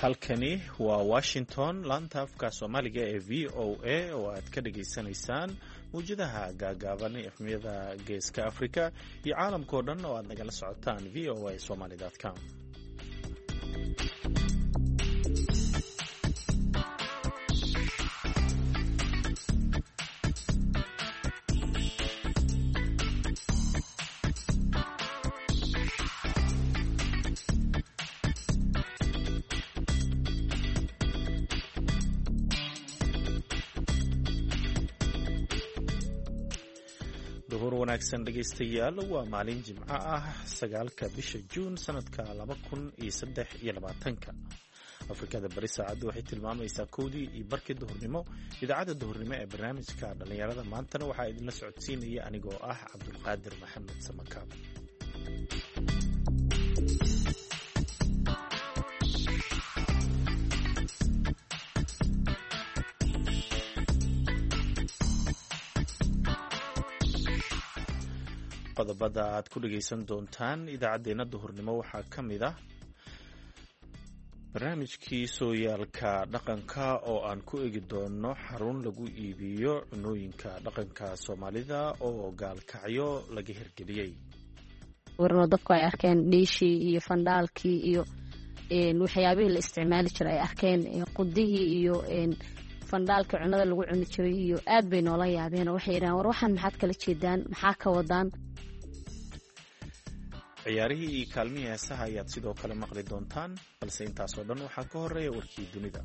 halkani waa Washington, laanta afka Soomaaliga ee VOA oo aad ka dhageysanaysaan muujadaha gaagaaban ee efmiyada Geeska Afrika iyo caalamka oo dhan oo aad nagala socotaan voasomali.com. wanaagsan dhegeystayaal, waa maalin Jimco ah 9 bisha Juun sanadka 2023. Afrikada bari saacadu waxay tilmaamaysaa 1:00 duhurnimo. Idaacada duhurnimo ee barnaamijka dhalinyarada maantana waxaa idinla socodsiinaya anigoo ah Cabdulqaadir Maxamed Samakaab. qodobada aad ku dhageysan doontaan idaacadeena duhurnimo waxaa ka mid ah barnaamijkii sooyaalka dhaqanka oo aan ku eegi doono xarun lagu iibiyo cunooyinka dhaqanka Soomaalida oo gaalkacyo laga hirgeliyey. warno dadku ay arkeen dhiishii iyo fandaalkii iyo waxyaabihii la isticmaali jiray ay arkeen qudihii iyo fandaalka cunada lagu cuni jiray iyo aad bay noola yaabeen oo waxay yiraahdeen war waxaan maxaad kala jeedaan, maxaa ka wadaan. ciyaarihii iyo kaalmihii heesaha ayaad sidoo kale maqli doontaan, balse intaasoo dhan waxaa ka horeeya warkii dunida.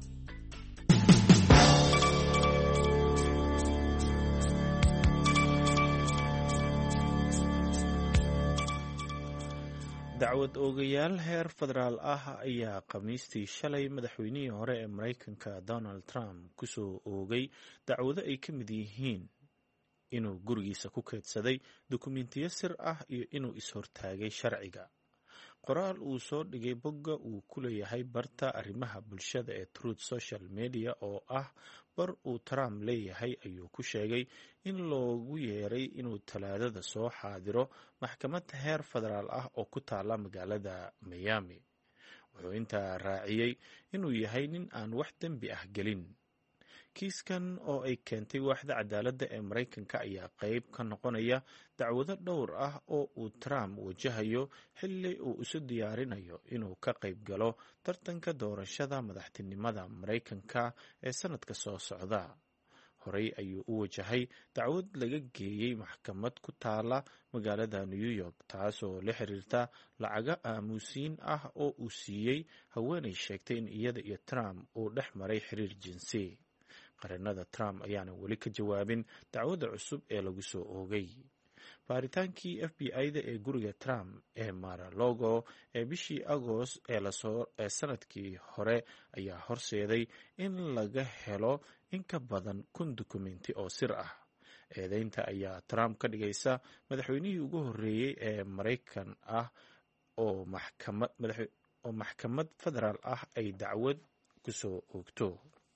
dacwad oogayaal heer federaal ah ayaa khamiistii shalay madaxweynihii hore ee Mareykanka Donald Trump kusoo oogay dacwado ay ka mid yihiin inuu gurigiisa ku keedsaday dukumiintiyo sir ah iyo inuu is-hortaagay sharciga. qoraal uu soo dhigay bogga uu ku leeyahay barta arrimaha bulshada ee Truth Social Media oo ah bar uu Trump leeyahay ayuu ku sheegay in loogu yeeray inuu Talaadada soo xaadiro maxkamad heer federaal ah oo ku taala magaalada Miami. wuxuu intaa raaciyay inuu yahay nin aan wax dembi ah gelin. kiiskan oo ay keentay waaxda cadaaladda ee Mareykanka ayaa qayb ka noqonaya dacwado dhowr ah oo uu Trump wajahayo xilli uu isu diyaarinayo inuu ka qayb galo tartanka doorashada madaxtinimada Mareykanka ee sanadka soo socda. horey ayuu u wajahay dacwad laga geeyey maxkamad ku taala magaalada New York taasoo la xiriirta lacaga aamusiin ah oo uu siiyey haweeney sheegtay in iyada iyo Trump uu dhex maray xiriir jinsi. qareennada Trump ayaana weli ka jawaabin dacwada cusub ee lagu soo oogay. baaritaankii FBI-da ee guriga Trump ee Mar-a-Lago ee bishii Agost ee sanadkii hore ayaa horseeday in laga helo in ka badan 1,000 dukumeenti oo sir ah. eedeynta ayaa Trump ka dhigaysa madaxweynihii ugu horreeyey ee Mareykan ah oo maxkamad federaal ah ay dacwad ku soo oogto.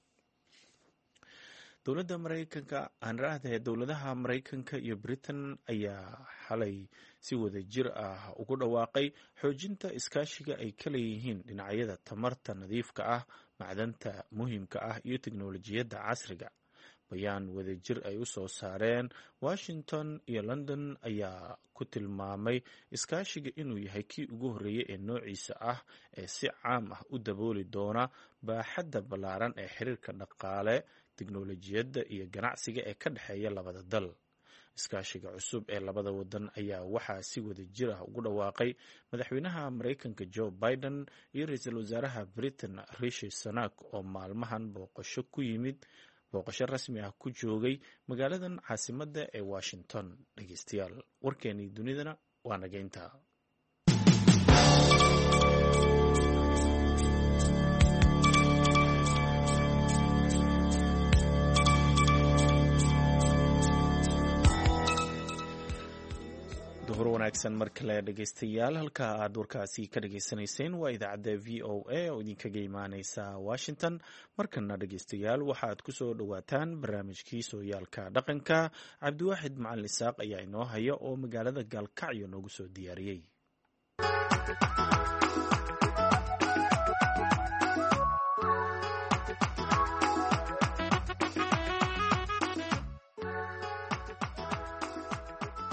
dowladaha Mareykanka iyo Britain ayaa xalay si wada jir ah ugu dhawaaqay xoojinta iskaashiga ay ka leeyihiin dhinacyada tamarta nadiifka ah, macdanta muhiimka ah iyo tiknoolajiyadda casriga. bayaan wada jir ay u soo saareen Washington iyo London ayaa ku tilmaamay iskaashiga inuu yahay kii ugu horreeyay ee noociisa ah ee si caam ah u dabooli doona baaxadda ballaaran ee xiriirka dhaqaale, tiknoolajiyadda iyo ganacsiga ee ka dhexeeya labada dal. iskaashiga cusub ee labada wadan ayaa waxaa si wada jir ah ugu dhawaaqay madaxweynaha Mareykanka Joe Biden iyo ra'iisul wasaaraha Britain Rishi Sunak oo maalmahan booqasho rasmi ah ku joogay magaaladan caasimadda ee Washington. dhegeystayaal, warkeenii dunidana waa nageynta. duhur wanaagsan mar kale dhegeystayaal, halka aad warkaasi ka dhageysanayseen waa idaacadda VOA oo idinkaga imaaneysa Washington. markana dhegeystayaal waxaad ku soo dhawaataan barnaamijkii sooyaalka dhaqanka. Cabdiwaaxid Macalin Isaaq ayaa inoo haya oo magaalada Gaalkacyo noogu soo diyaariyey.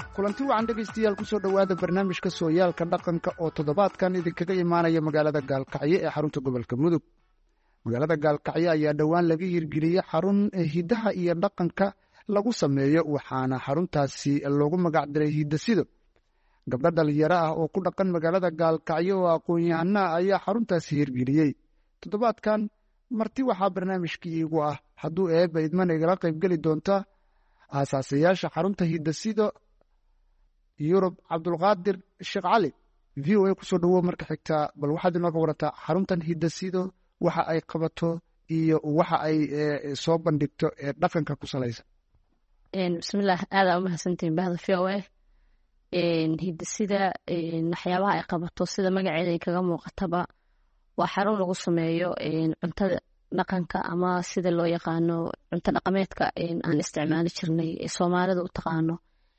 kulanti wacan dhegaystayaal ku soo dhowaada barnaamijka sooyaalka dhaqanka oo toddobaadkan idinkaga imaanaya magaalada gaalkacyo ee xarunta gobolka mudug. magaalada gaalkacyo ayaa dhowaan laga hirgeliyey xarun hiddaha iyo dhaqanka lagu sameeyo, waxaana xaruntaasi loogu magacdiray hidasido. gabdho dhalinyaro ah oo ku dhaqan magaalada gaalkacyo oo aqoon-yahana ayaa xaruntaasi hirgeliyey. toddobaadkan marti waxaa barnaamijkii iigu ah hadduu eebba idmana igala qaybgeli doonta aasaasayaasha xarunta hidasido yurub cabdulqaadir sheekh cali. v o a kusoo dhawow marka xigtaa, bal waxaad inooga warataa xaruntan hidasido waxa ay qabato iyo waxa ay soo bandhigto ee dhaqanka ku salaysan. bismillaah, aadaa u mahadsantihiin bahda v o a. hidasida waxyaabaha ay qabato sida magaceeda ay kaga muuqataba waa xarun lagu sameeyo cuntada dhaqanka ama sida loo yaqaano cunto dhaqameedka aan isticmaali jirnay ee soomaalida u taqaano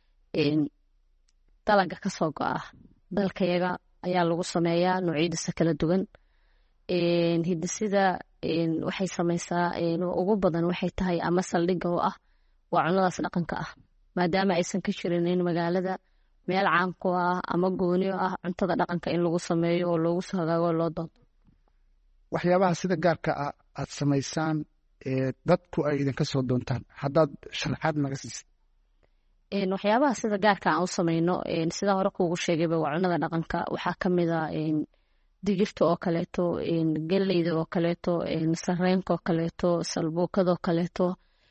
dalaga kasoo go-a dalkayaga ayaa lagu sameeyaa noocyadiisa kala duwan. hidasida waxay sameysaa ugu badan waxay tahay ama saldhigga oo ah waa cunadaas dhaqanka ah, maadaama aysan ka jirin magaalada meel caan ku ah ama gooni ah cuntada dhaqanka in lagu sameeyo oo loogu soo hagaago oo loo doonto. waxyaabaha sida gaarka ah aad samaysaan dadku ay idinka soo doontaan, haddaad sharaxaad naga siisa. waxyaabaha sida gaarka aan u sameyno sida hore kuugu sheegayba waa cunada dhaqanka. waxaa kamid a digirta oo kaleeto, geleyda oo kaleeto, sareenka oo kaleeto, salbuukada oo kaleeto,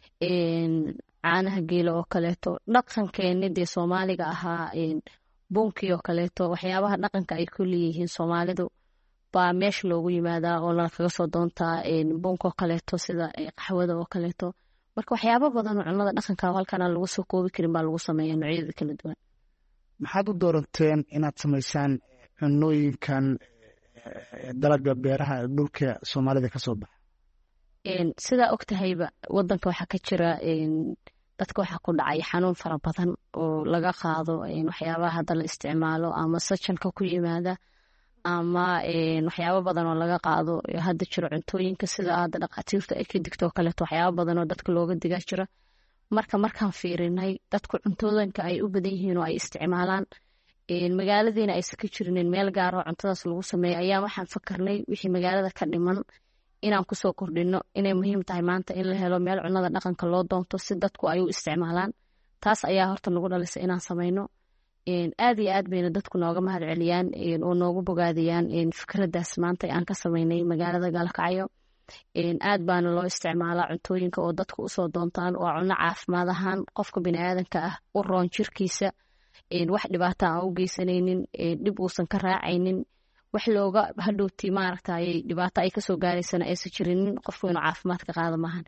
caanaha geela oo kaleeto, dhaqankeeni dee soomaaliga ahaa bunkii oo kaleeto. waxyaabaha dhaqanka ay ku leeyihiin soomaalidu baa meesha loogu yimaadaa oo lana kaga soo doontaa. bunka oo kaleeto sida qaxwada oo kaleeto. marka waxyaaba badan oo cunada dhaqanka halkan aan lagu soo koobi karin baa lagu sameeya noocyada kala duwan. maxaad u dooranteen inaad samaysaan cunooyinkan dalaga beeraha dhulka soomaalida kasoo baxa? sidaa ogtahayba wadanka waxaa ka jira dadka waxaa ku dhacay xanuun fara badan oo laga qaado waxyaabaha hadda la isticmaalo ama sajanka ku yimaada ama waxyaaba badan oo laga qaado hadda jiro cuntooyinka sida hadda dhaqaatiirta ay ka digto oo kaleeto waxyaaba badan oo dadka looga digaa jira. markaan fiirinay dadku cuntooyinka ay u badan yihiin oo ay isticmaalaan magaaladiina aysan ka jirinin meel gaar oo cuntadaas lagu sameeyo ayaa waxaan fakarnay wixii magaalada ka dhiman inaan kusoo kordhino inay muhiim tahay maanta in la helo meel cunada dhaqanka loo doonto si dadku ay u isticmaalaan. taas ayaa horta nagu dhalisay inaan sameyno. aad iyo aad bayna dadku nooga mahad celiyaan oo noogu bogaadiyaan fikradaas maanta aan ka sameynay magaalada gaalkacyo. aad baana loo isticmaalaa cuntooyinka oo dadku usoo doontaan. waa cunno caafimaad ahaan qofka biniaadanka ah u roon jirkiisa, wax dhibaata aan u geysanaynin, dhib uusan ka raacaynin, wax looga hadhowti maaragtay dhibaato ay kasoo gaaraysana aysan jirinin, qofku inuu caafimaad ka qaada maahan.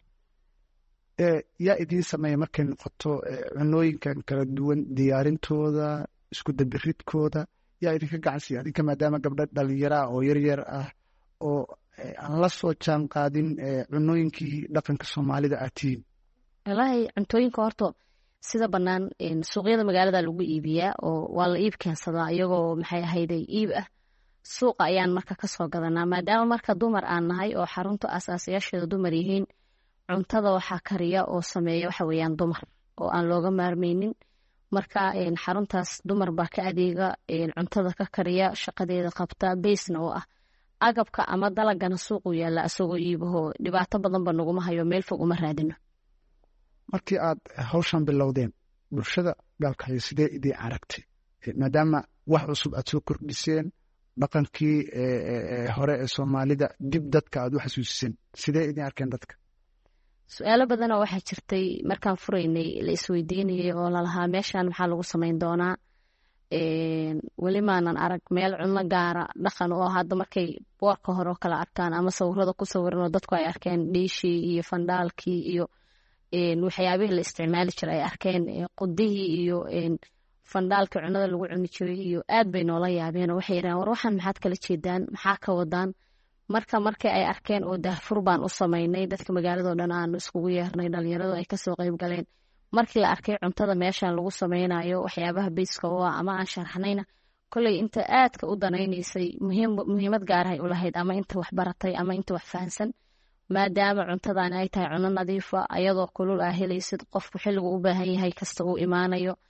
yaa idiin sameeya markay noqoto cunooyinkan kala duwan diyaarintooda, isku dabiridkooda, yaa idinka gacansiiya adinka maadaama gabdho dhalinyaraah oo yaryar ah oo aan la soo jaan qaadin cunooyinkii dhaqanka soomaalida aad tihiin? wallaahi cuntooyinka horta sida bannaan suuqyada magaalada lagu iibiyaa oo waa la iib keensadaa iyagoo maxay ahayday iib ah. suuqa ayaan marka kasoo gadanaa maadaama marka dumar aan nahay oo xarunta asaasayaasheeda dumar yihiin. cuntada waxaa kariya oo sameeya waxa weeyaan dumar oo aan looga maarmeynin. marka xaruntaas dumar baa ka adeega, cuntada ka kariya, shaqadeeda qabta, beysna oo ah agabka ama dalagana suuqu yaalla isagoo iibaho dhibaato badanba naguma hayo, meel fog uma raadino. markii aad hawshan bilowdeen bulshada gaalkacyo sidee idiin aragtay maadaama wax cusub aad soo kordhiseen, dhaqankii hore ee soomaalida dib dadka aad u xasuusiseen, sidee idiin arkeen dadka? su-aalo badanoo waxaa jirtay markaan furaynay la isweydiinayay oo lalahaa meeshan maxaa lagu sameyn doonaa. weli maanan arag meel cunno gaara dhaqan oo hadda markay boorka hore oo kala arkaan ama sawirada ku sawiran oo dadku ay arkeen dhiishii iyo fandhaalkii iyo waxyaabihii la isticmaali jiray ay arkeen qudihii iyo fandhaalkii cunada lagu cuni jiray iyo aad bay noola yaabeen oo waxay yidhahan war waxaan maxaad kala jeedaan, maxaa ka wadaan. markii ay arkeen oo daahfur baan u sameynay, dadka magaaladao dhan aanu iskugu yeernay, dhalinyaradu ay kasoo qeyb galeen. markii la arkay cuntada meeshan lagu sameynayo waxyaabaha beyska oo ah ama aan sharaxnayna kolley inta aadka u danaynaysay muhiimad gaarahay u lahayd ama inta wax baratay ama inta wax fahansan, maadaama cuntadan ay tahay cunno nadiifa ayadoo kulul aa helaysid qofku xilligu u baahan yahay kasta uu imaanayo,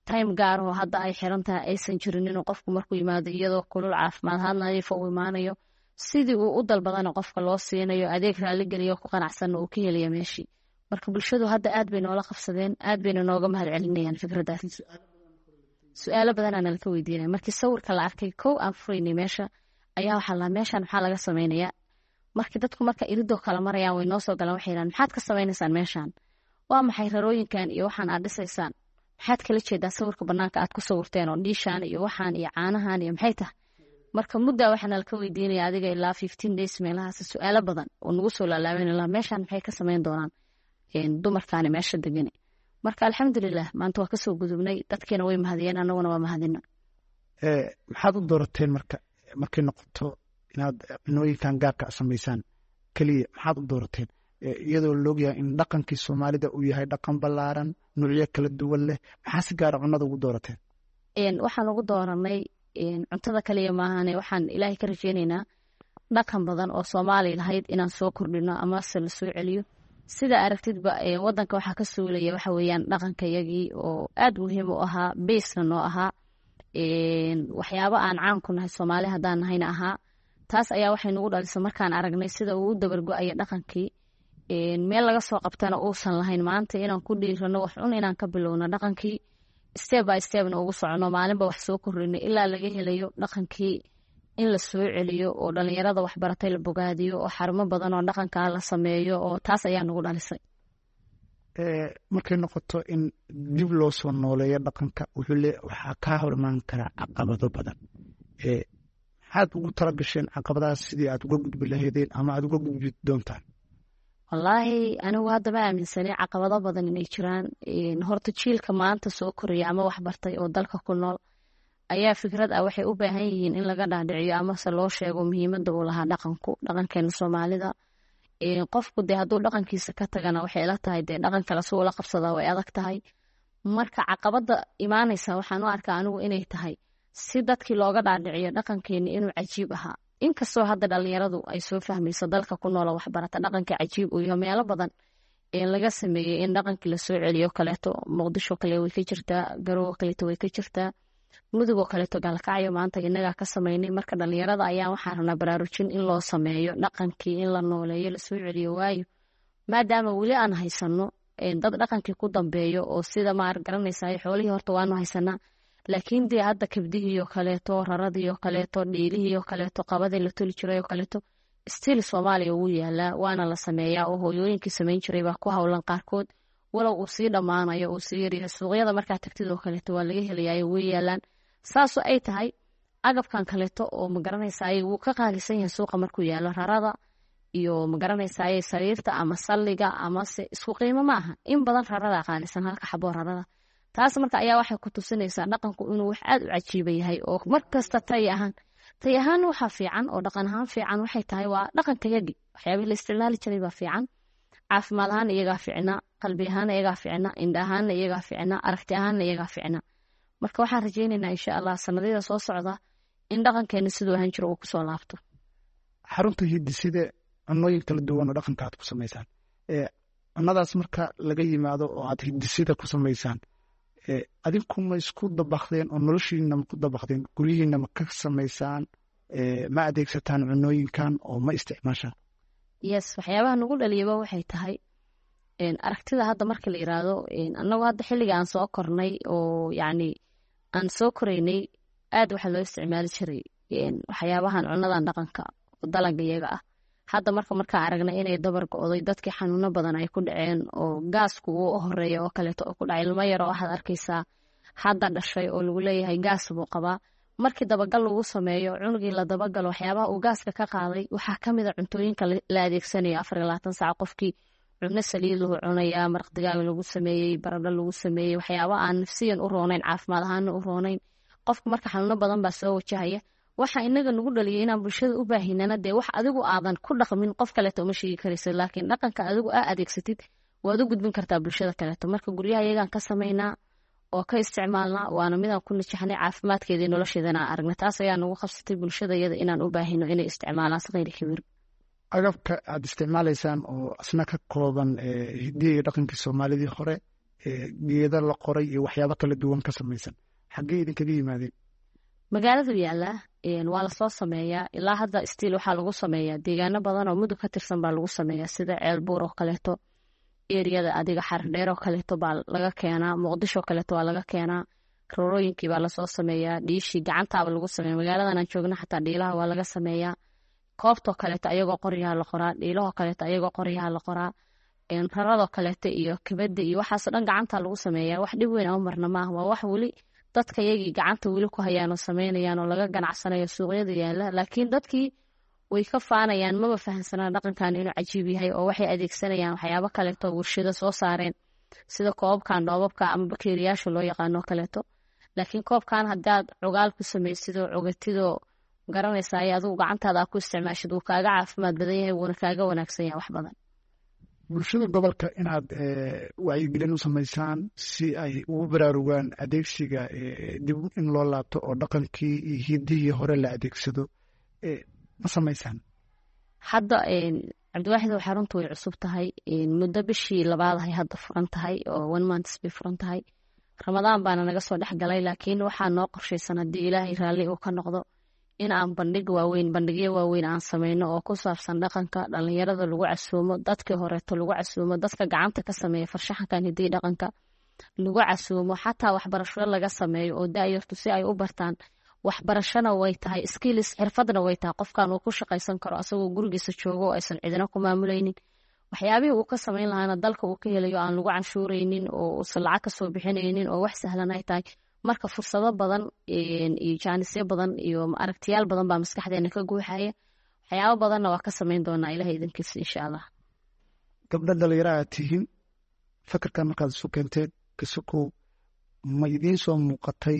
time gaar oo hadda ay xiran tahay aysan jirin inuu qofku markuu yimaado iyadoo kulul caafimaad ahaan nadiifa uu imaanayo sidii uu u dalbadana qofka loo siinayo adeeg raaligeliyo ku qanacsanna uu ka helaya meeshii marka bulshadu hadda aad bay noola qabsadeen aad bayna nooga mahad celinayaan fikraddaas su-aalo badanaa nalaka weydiinaya markii sawirka la arkay kow aan furaynay meesha ayaa waxaa lahaa meeshaan maxaa laga samaynayaa markii dadku marka iridoo kala marayaan way noo soo galaan waxay yidhahan maxaad ka samaynaysaan meeshaan waa maxay rarooyinkan iyo waxaan aad dhisaysaan maxaad kala jeedaa sawirka banaanka aad ku sawirteen oo dhiishaan iyo waxaan iyo caanahan iyo maxay tahay marka muddaa waxaa nalaka weydiinaya adiga ilaa 15 days meelahaas su-aalo badan oo nagu soo laalaaban ilaa meeshaan maxay ka samayn doonaan dumarkaani meesha degane marka alxamdulilah maanta waa kasoo gudubnay dadkiina way mahadiyeen annaguna waa mahadina maxaad u doorateen markay noqoto inaad cunooyinkan gaarka samaysaan keliya maxaad u doorateen iyadoo laogyahay in dhaqankii soomaalida uu yahay dhaqan ballaaran nuucyo kala duwan leh maxaa si gaara cunada ugu doorateen waxaan ugu dooranay cuntada kaliya maahane waxaan ilaahay ka rajeynaynaa dhaqan badan oo soomaali lahayd inaan soo kordhino amase la soo celiyo sida aragtidba wadanka waxaa ka suulaya waxa weeyaan dhaqanka yagii oo aad muhiim u ahaa beesna noo ahaa waxyaabo aan caan ku nahay soomaali haddaan nahayna ahaa taas ayaa waxay nagu dhalisay markaan aragnay sida uu u dabargo-aya dhaqankii meel laga soo qabtana uusan lahayn maanta inaan ku dhiirano wax cun inaan ka bilowno dhaqankii step by stepna ugu socono maalinba wax soo kordhino ilaa laga helayo dhaqankii in la soo celiyo oo dhalinyarada waxbaratay la bogaadiyo oo xarumo badan oo dhaqankaa la sameeyo oo taas ayaa nagu dhalisay markay noqoto in dib loo soo nooleeyo dhaqanka waxaa kaa hor imaan karaa caqabado badan maxaad ugu tala gasheen caqabadahaas sidii aad uga gudbi lahaydeen ama aad uga gudbi doontaan wallaahi anigu hadda ma aaminsanay caqabado badan inay jiraan horta jiilka maanta soo koraya ama waxbartay oo dalka ku nool ayaa fikrad ah waxay u baahan yihiin in laga dhaadhiciyo amase loo sheego muhiimadda uu lahaa dhaqankeena soomaalida qofku dee hadduu dhaqankiisa ka tagana waxay ila tahay dee dhaqan kale si ula qabsadaa way adag tahay marka caqabada imaanaysa waxaan u arkaa anigu inay tahay si dadkii looga dhaadhiciyo dhaqankeeni inuu cajiib ahaa inkastoo hadda dhalinyaradu ay soo fahmayso dalka ku noola waxbarata dhaqanka cajiib uu yaho meelo badan laga sameeyey in dhaqankii lasoo celiyo kaleeto muqdisho kale way ka jirtaa garowe kaleeto way ka jirtaa mudugoo kaleeto gaalkacyo maanta inagaa ka samaynay marka dhalinyarada ayaa waxaan rabnaa baraarujin in loo sameeyo dhaqankii in la nooleeyo lasoo celiyo waayo maadaama weli aan haysano dad dhaqankii ku dambeeyo oo sida maar garanaysaa xoolihii horta waanu haysanaa laakiin dee hadda kabdihii oo kaleeto raradii oo kaleeto dhiilihii oo kaleeto qabadii la toli jiray oo kaleeto stiil soomaaliya wuu yaalaa waana la sameeyaa oo hooyooyinkii samayn jiray baa ku howlan qaarkood walow uu sii dhammaanayo uu sii yaryahay suuqyada markaa tagtid oo kaleeto waa laga helayayo way yaalaan saasoo ay tahay agabkan kaleeto oo magaranaysaay wuu ka qaalisan yahay suuqa markuu yaalo rarada iyo magaranaysaay sariirta ama salliga amase isku qiimo ma aha in badan rarada qaalisan halka xaboo rarada taas marka ayaa waxay ku tusinaysaa dhaqanku inuu wax aad u cajiiba yahay oo markasta tay ahaan waxaa fiican oo dhaqan ahaan fiican waxay tahay waa dhaqanka yagi waxyaabihii la isticmaali jiray baa fiican caafimaad ahaana iyagaa ficna qalbi ahaana iyagaa ficna indha ahaana iyagaa ficna aragti ahaana iyagaa ficna marka waxaan rajeynaynaa insha allah sanadyada soo socda in dhaqankeena siduu ahaan jiro uu kusoo laabto xarunta hidisida cunooyin kala duwan oo dhaqanka aad ku samaysaan cunadaas marka laga yimaado oo aad hidisida ku samaysaan adinku ma isku dabakdeen oo noloshiina ma ku dabakdeen guryihiina ma ka samaysaan ma adeegsataan cunooyinkan oo ma isticmaashaan yes waxyaabaha nagu dhaliyaba waxay tahay aragtida hadda marka la yiraahdo annagu hadda xilliga aan soo kornay oo yacni aan soo koraynay aad waxaa loo isticmaali jiray waxyaabahan cunadan dhaqanka oo dalaga iyaga ah hadda markaan aragnay inay dabar go-day dadkii xanuuno badan ay ku dhaceen oo gaasku uu horeeya oo kaleeto oo ku dhacay ilmo yar oo waxaad arkaysaa hadda dhashay oo lagu leeyahay gaas buu qabaa markii dabagal lagu sameeyo cunugii la dabagalo waxyaabaha uu gaaska ka qaaday waxaa ka mid a cuntooyinka la adeegsanayo 24 saac qofkii cunno saliid lagu cunayaa maraq digaag lagu sameeyey baradho lagu sameeyey waxyaaba aan nafsiyan u roonayn caafimaad ahaana u roonayn qofka marka xanuuno badan baa soo wajahaya waxa inaga nagu dhaliyay inaan bulshada u baahinana dee wax adigu aadan ku dhaqmin qof kaleeto uma sheegi karaysa laakiin dhaqanka adigu aa adeegsatid waad u gudbin kartaa bulshada kaleeto marka guryaha iyagaan ka samaynaa oo ka isticmaalnaa waana midaan ku najaxnay caafimaadkeedii nolosheedana aragna taas ayaa nagu qabsatay bulshada iyada inaan u baahino inay isticmaalaan saqayri kibir agabka aad isticmaalaysaan oo asna ka kooban hidiya iyo dhaqankii soomaalidii hore geeda la qoray iyo waxyaabo kala duwan ka samaysan xaggee idinkaga yimaadeen magaaladu yaala waa lasoo sameeyaa ilaa hadda stiil waxaa lagu sameeyaa deegaano badan oo mudug ka tirsan baa lagu sameeyaa sida ceelbuur oo kaleeto eriyada adiga xardheer oo kaleeto baa laga keenaa muqdisho kaleeto waa laga keenaa rorooyinkii baa lasoo sameeyaa dhiishii gacantaaba lagu sameeya magaaladan aan joogna xataa dhiilaha waa laga sameeyaa koobtoo kaleeto ayagoo qoryaha la qoraa dhiilahoo kaleeto ayagoo qoryaha la qoraa raradoo kaleeto iyo kabada iyo waxaasoo dhan gacantaa lagu sameeyaa wax dhib weyn ama marna maaha waa wax weli dadka yagii gacanta weli ku hayaan oo sameynayaan oo laga ganacsanayo suuqyada yaala laakiin dadkii way ka faanayaan maba fahansanaa dhaqankan inuu cajiib yahay oo waxay adeegsanayaan waxyaabo kaleeto warshado soo saareen sida koobabkan dhoobabka ama bakeeriyaasha loo yaqaano kaleeto laakiin koobkan haddaad cogaal ku samaysidoo cogatidoo garanaysaa ay adigu gacantaada ku isticmaashid wuu kaaga caafimaad badan yahay wuuna kaaga wanaagsan yahay wax badan bulshada gobolka inaad wacyigelin u samaysaan si ay ugu baraarugaan adeegsiga dib in loo laabto oo dhaqankii iyo hidihii hore la adeegsado ma samaysaan hadda cabdiwaaxid xaruntu way cusub tahay muddo bishii labaad ay hadda furan tahay oo 1 months bay furan tahay ramadaan baana naga soo dhex galay laakiin waxaa noo qorshaysan haddii ilaahay raalli uu ka noqdo in aan bandhigyo waaweyn aan sameyno oo ku saabsan dhaqanka dhalinyarada lagu casuumo dadkii horeeto lagu casuumo dadka gacanta ka sameeya farshaxankan hidii dhaqanka lagu casuumo xataa waxbarasho laga sameeyo oo daayartu si ay u bartaan waxbarashana way tahay skills xirfadna way tahay qofkan uu ku shaqaysan karo asagoo gurigiisa joogo oo aysan cidina ku maamulaynin waxyaabihii uu ka samayn lahaana dalka uu ka helayo aan lagu canshuuraynin oo uusan lacag ka soo bixinaynin oo wax sahlan ay tahay marka fursado badan iyo jaanisyo badan iyo aragtiyaal badan baa maskaxdeena ka guuxaya waxyaabo badanna waa ka samayn doonaa ilaah idinkiisa insha allah gabdho dhalinyaro aad tihiin fakarkan markaad isu keenteen kasukow ma idiin soo muuqatay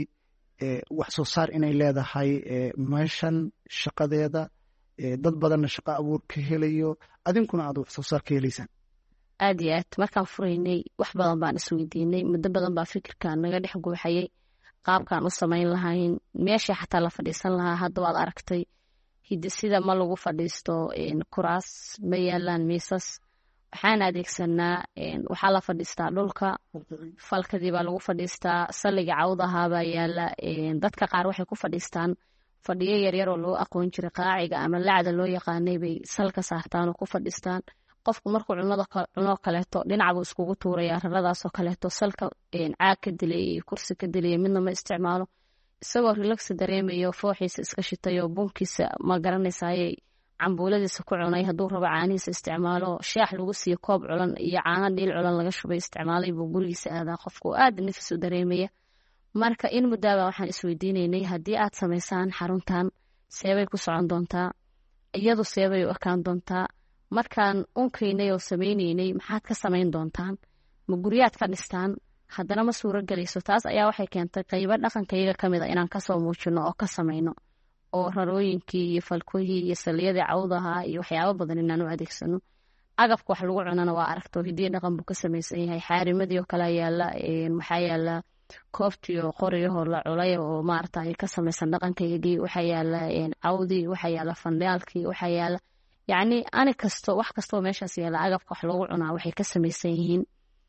wax soo saar inay leedahay meeshan shaqadeeda dad badanna shaqo abuur ka helayo adinkuna aad wax soo saar ka helaysaan aad iyo aad markaan furaynay wax badan baan isweydiinay muddo badan baa fikirkan naga dhex guuxayay qaabkaan u samayn lahayn meeshii xataa la fadhiisan lahaa hadda waad aragtay hidisida ma lagu fadhiisto kuraas ma yaalaan miisas waxaan adeegsanaa waxaa la fadhiistaa dhulka falkadii baa lagu fadhiistaa salliga cawdahaabaa yaala dadka qaar waxay ku fadhiistaan fadhiyo yaryar oo loo aqoon jiray qaaciga ama lacda loo yaqaanay bay salka saartaan oo ku fadhiistaan qofku markuu cunoo kaleeto dhinacbuu iskugu tuuraya raradaasoo kaleeto salka caag ka dilay iyo kursi ka dilaya midna ma isticmaalo isagoo relaxi dareemayo fooxiisa iska shitayo bunkiisa ma garanaysayay cambuuladiisa ku cunay hadduu rabo caanihiisa isticmaalo shaax lagu siiyo koob culan iyo caano dhiil culan laga shubay isticmaalay buu gurigiisa aadaa qofku aad nafis u dareemaya marka in muddaaba waxaan isweydiinaynay haddii aad samaysaan xaruntan seebay ku socon doontaa iyadu seebay u ekaan doontaa markaan unkaynay oo samaynaynay maxaad ka samayn doontaan ma guryaad ka dhistaan haddana ma suuro gelayso taas ayaa waxay keentay qaybo dhaqankayaga ka mid a inaan kasoo muujino oo ka samayno oo rarooyinkii iyo falkooyii iyo saliyadii cawdaha iyo waxyaabo badan inaan u adeegsano agabka wax lagu cunana waa aragto hidii dhaqan buu ka samaysan yahay xaarimadii oo kale yaala waxaa yaala koobtii oo qoriyahoo la culay oo maarata ka samaysan dhaqankaygii waxaa yaala cawdii waxaa yaala fandhaalkii waxaa yaala yacni ani kasto wax kastoo meeshaas yaala agabka wax loogu cunaa waxay ka samaysan yihiin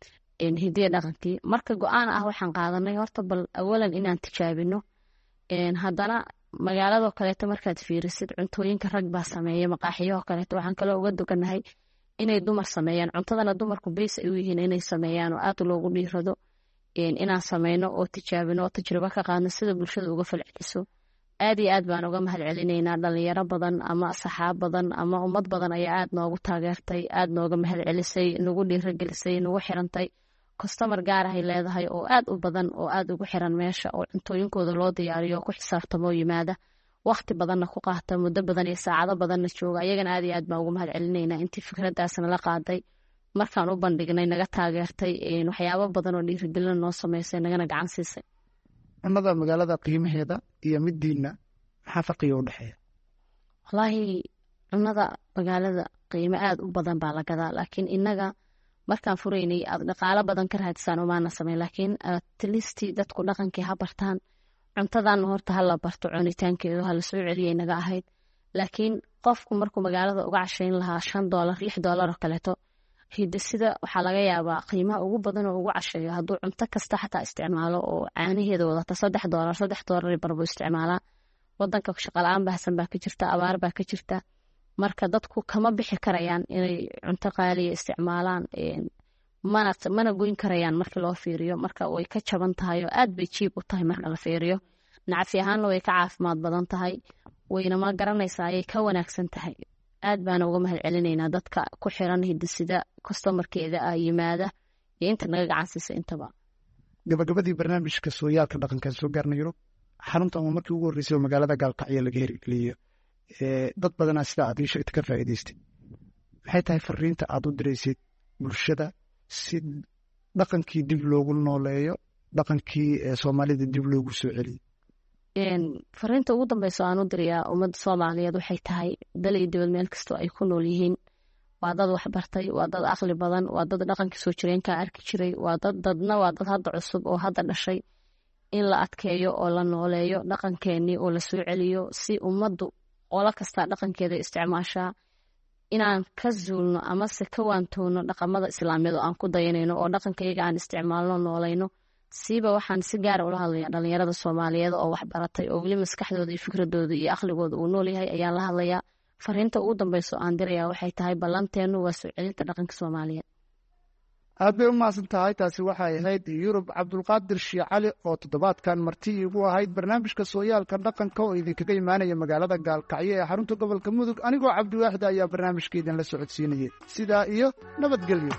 hidiya dhaqankii marka go-aan ah waxaan qaadanay horta bal awalan inaan tijaabino haddana magaaladoo kaleeto markaad fiirisid cuntooyinka rag baa sameeya maqaaxiyahoo kaleeto waxaan kaloo uga doganahay inay dumar sameeyaan cuntadana dumarku beys ay u yihiin inay sameeyaan oo aad loogu dhiirado inaan sameyno oo tijaabino oo tajribo ka qaadno sida bulshada uga falceliso aad iyo aad baan uga mahad celinaynaa dhalinyaro badan ama saxaab badan ama ummad badan ayaa aad noogu taageertay aad nooga mahad celisay nagu dhiiragelisay nagu xirantay kostamar gaarahay leedahay oo aad u badan oo aad ugu xiran meesha oo cuntooyinkooda loo diyaariyo oo ku xisaabtamo yimaada waqti badanna ku qaata muddo badan iyo saacado badanna jooga ayagana aad iyo aad baan ugu mahad celinaynaa intii fikradaasna la qaaday markaan u bandhignay naga taageertay waxyaabo badan oo dhiirigelina noo samaysay nagana gacan siisay cunnada magaalada qiimaheeda iyo midiina maxaa farqiga u dhexeeya wallaahi cunnada magaalada qiimo aad u badan baa la gadaa laakiin inaga markaan furaynay aad dhaqaalo badan ka raadisaan umaana samayn laakiin atlistii dadku dhaqankii ha bartaan cuntadan horta ha la barto cunitaankeedu ha la soo celiyay naga ahayd laakiin qofku markuu magaalada uga cashayn lahaa $5 $6 oo kaleeto hidasida waxaa laga yaabaa qiimaha ugu badan oo ugu casheeyo hadduu cunto kasta xataa isticmaalo oo caanaheeda wadata $3 barbu isticmaalaa. wadanka shaqala-aan baahsan baa ka jirta, abaar baa ka jirta, marka dadku kama bixi karayaan inay cunto qaaliya isticmaalaan, mana goyn karayaan markii loo fiiriyo. marka way ka jaban tahay oo aad bay jiib u tahay marka la fiiriyo. nacfi ahaanna way ka caafimaad badan tahay, wayna ma garanaysaa ayay ka wanaagsan tahay. aad baana uga mahad celinaynaa dadka ku xiran hidasida customarkeeda yimaada iyo inta naga gacansiisa intaba. gabagabadii barnaamijka sooyaalka dhaqankan soo gaarna Yurub, xaruntan waa markii ugu horreysay oo magaalada Gaalkacyo laga hirgeliyo. dad badanaa sida aad ii sheegtay ka faa'iidaystay. maxay tahay fariinta aad u diraysid bulshada si dhaqankii dib loogu nooleeyo, dhaqankii Soomaalida dib loogu soo celiyo? fariinta ugu dambeysa aan u dirayaa ummadda Soomaaliyeed waxay tahay dal iyo dibad meel kastoo ay ku nool yihiin. waa dad waxbartay, waa dad aqli badan, waa dad dhaqankii soo jireenka arki jiray, waa dad hadda cusub oo hadda dhashay. in la adkeeyo oo la nooleeyo dhaqankeenii oo la soo celiyo si ummaddu qolo kasta dhaqankeeda isticmaashaa, inaan ka zuulno amase ka waantoono dhaqamada islaamiyad oo aan ku dayanayno oo dhaqankayga aan isticmaalno noolayno. siiba waxaan si gaara ula hadlayaa dhalinyarada Soomaaliyeed oo waxbaratay oo weli maskaxdooda iyo fikradooda iyo aqligooda uu nool yahay ayaan la hadlayaa. fariinta ugu dambeysa aan dirayaa waxay tahay ballanteenu waa soo celinta dhaqanka Soomaaliyeed. aad bay u mahadsan tahay. taasi waxay ahayd Yurub Cabdulqaadir Sheekh Cali oo toddobaadkan marti igu ahayd barnaamijka sooyaalka dhaqanka oo idinkaga imaanaya magaalada Gaalkacyo ee xarunta gobolka Mudug. anigoo Cabdiwaaxid ayaa barnaamijka idin la socodsiinayay. sidaa iyo nabadgelyo.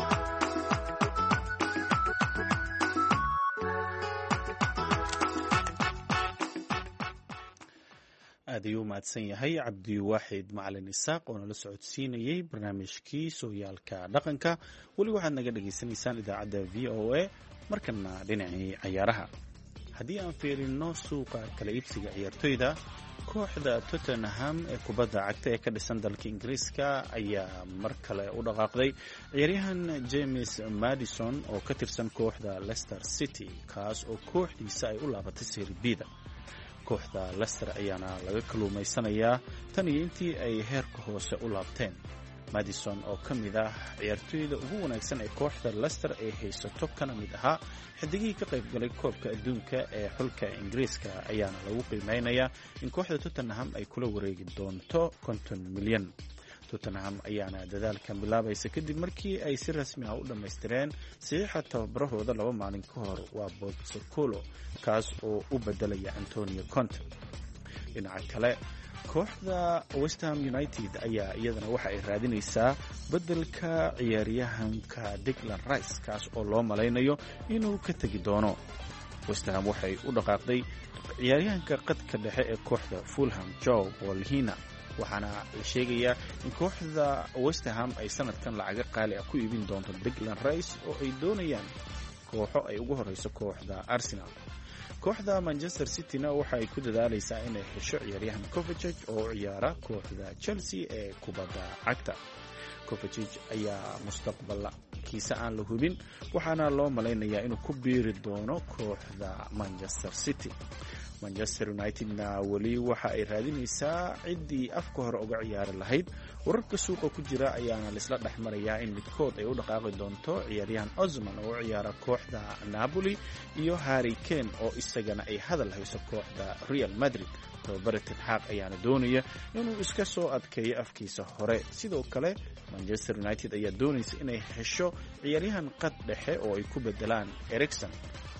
aad ayuu mahadsan yahay cabdiwaaxid macalin isaaq oo nala socodsiinayey barnaamijkii sooyaalka dhaqanka. weli waxaad naga dhagaysanaysaan idaacadda v o a. markana dhinacii cayaaraha, haddii aan fiirino suuqa kala iibsiga ciyaartoyda, kooxda Tottenham ee kubadda cagta ee ka dhisan dalka Ingiriiska ayaa mar kale u dhaqaaqday ciyaaryahan James Maddison oo ka tirsan kooxda Leicester City, kaas oo kooxdiisa ay u laabatay Serie B-da. kooxda Leicester ayaana laga kaluumaysanayaa tan iyo intii ay heerka hoose u laabteen. Maddison oo ka mid ah ciyaartoyda ugu wanaagsan ee kooxda Leicester ay haysato kana mid ahaa xidigihii ka qayb galay koobka adduunka ee xulka Ingiriiska ayaana lagu qiimeynayaa in kooxda Tottenham ay kula wareegi doonto $50 milyan. Tottenham ayaana dadaalkan bilaabaysa kadib markii ay si rasmi ah u dhammaystireen saxiixa tababarahooda 2 maalin ka hor, waa Pochettino, kaas oo u bedelaya Antonio Conte. dhinaca kale, kooxda West Ham United ayaa iyadana waxa ay raadinaysaa bedelka ciyaaryahanka Declan Rice, kaas oo loo malaynayo inuu ka tegi doono. West Ham waxay u dhaqaaqday ciyaaryahanka qadka dhexe ee kooxda Fulham, Joe Bolhina, waxaana la sheegayaa in kooxda West Ham ay sanadkan lacaga qaali ah ku iibin doonto Declan Rice oo ay doonayaan kooxo ay ugu horeyso kooxda Arsenal. kooxda Manchester City-na waxa ay ku dadaalaysaa inay hesho ciyaaryahan Kovacic oo ciyaara kooxda Chelsea ee kubadda cagta. Kovacic ayaa mustaqbalkiisa aan la hubin, waxaana loo malaynayaa inuu ku biiri doono kooxda Manchester City. Manchester United-na weli waxa ay raadinaysaa ciddii afka hore uga ciyaari lahayd. wararka suuqa ku jira ayaana laisla dhex marayaa in midkood ay u dhaqaaqi doonto ciyaaryahan Osman oo ciyaara kooxda Napoli iyo Harry Kane oo isagana ay hadal hayso kooxda Real Madrid. tababare Ten Hag ayaana doonaya inuu iska soo adkeeyo afkiisa hore. sidoo kale Manchester United ayaa doonaysa inay hesho ciyaaryahan qad dhexe oo ay ku bedelaan Eriksen.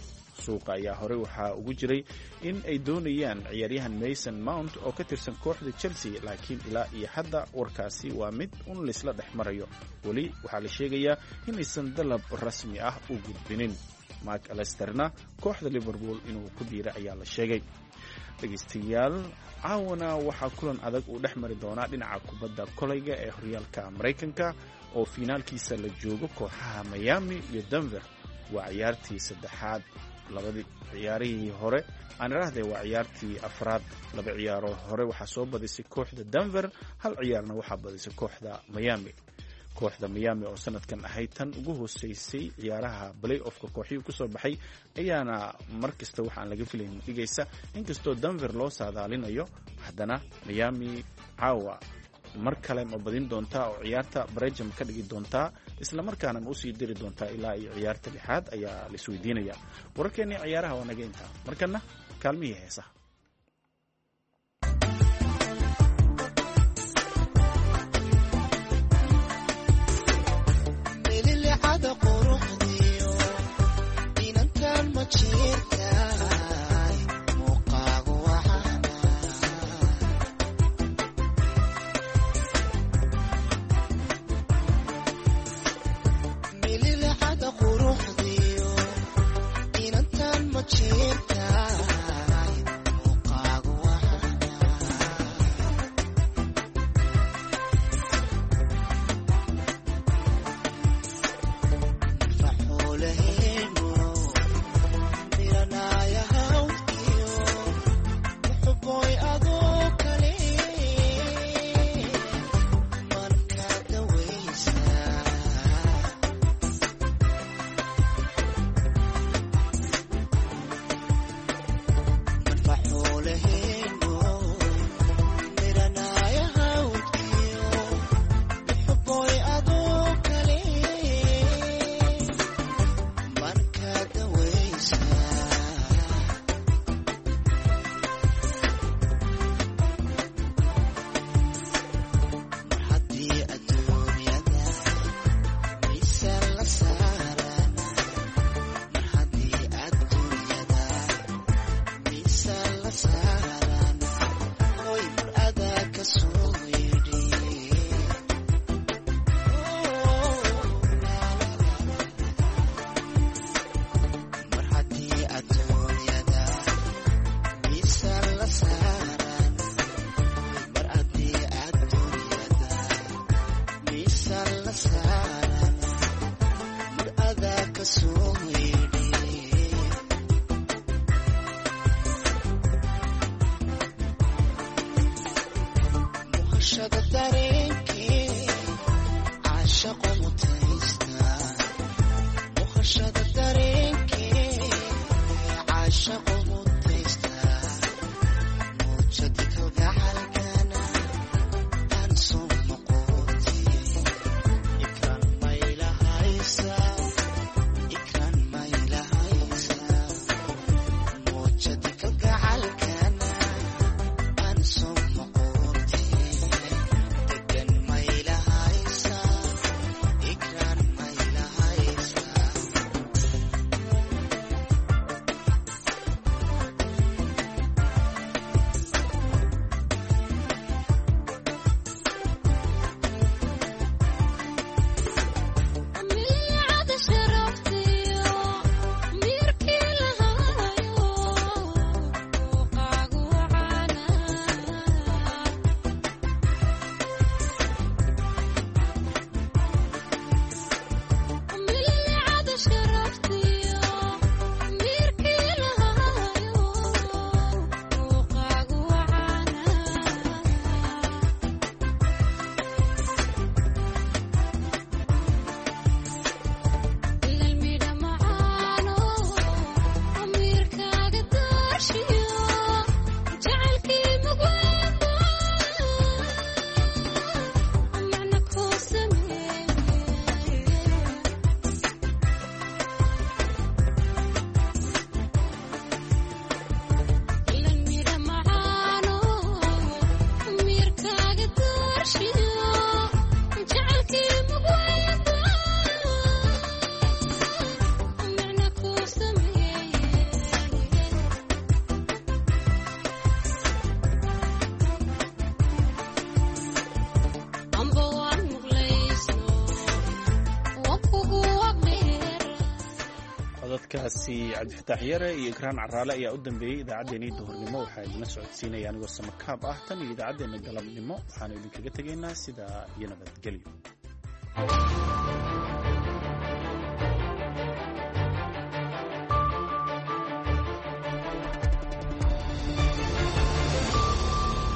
suuqa ayaa hore waxaa ugu jiray in ay doonayaan ciyaaryahan Mason Mount oo ka tirsan kooxda Chelsea, laakiin ilaa iyo hadda warkaasi waa mid un laisla dhex marayo. weli waxaa la sheegayaa inaysan dalab rasmi ah u gudbinin. Mark Allisterna kooxda Liverpool inuu ku biira ayaa la sheegay. dhegeystayaal, caawana waxaa kulan adag uu dhex mari doonaa dhinaca kubadda kolayga ee horyaalka Mareykanka oo finaalkiisa la joogo kooxaha Miami iyo Denver. waa ciyaartii saddexaad. labadii ciyaarihii hore aan raahday waa ciyaartii afraad. 2 ciyaaro hore waxaa soo badisay kooxda Denver, 1 ciyaarna waxaa badisay kooxda Miami. kooxda Miami oo sanadkan ahayd tan ugu hooseysay ciyaaraha play-offka kooxihii ku soo baxay ayaana markasta waxaan laga filaynin dhigaysa. inkastoo Denver loo saadaalinayo, haddana Miami caawa mar kale ma badin doontaa oo ciyaarta Brejam ka dhigi doontaa islamarkaana ma usii diri doontaa ilaa iyo ciyaarta lixaad ayaa la isweydiinaya. wararkeennii ciyaaraha waa naga intaa, markana kaalmihii heesaha. codadkaasi cabdifataax yare iyo ikraan caraale ayaa u dambeeyey idaacaddeenii duhurnimo. waxaa idinla socodsiinaya anigoo samakaab ah. tan iyo idaacaddeenna galabnimo waxaanu idinkaga tegaynaa sidaa iyo nabadgelyo.